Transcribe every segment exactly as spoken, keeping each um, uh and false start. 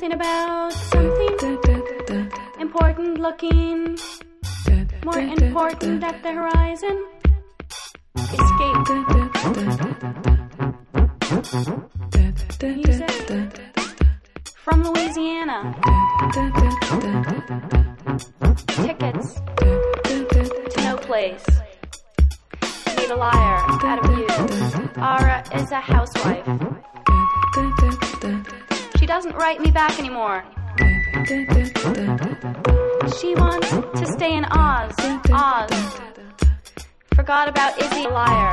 something about something important looking, more important at the horizon. Escape. Music from Louisiana. Tickets to no place. Made a liar out of you. Ara is a housewife. She doesn't write me back anymore. She wants to stay in Oz. Oz. Forgot about Izzy, liar.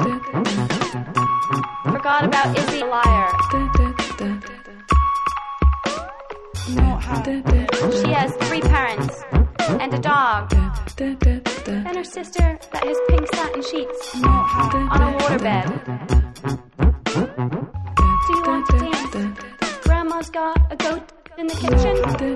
Forgot about Izzy, liar. She has three parents and a dog. And her sister that has pink satin sheets on a waterbed. Do you want to dance? Grandma's got a goat in the kitchen.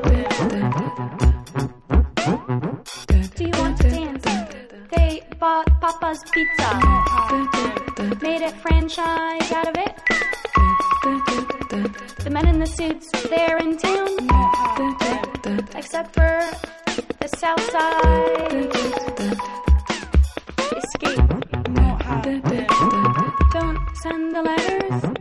Do you want to dance? They bought Papa's Pizza. Made a franchise out of it. The men in the suits, they're in town. Except for the south side. Escape. Don't send the letters.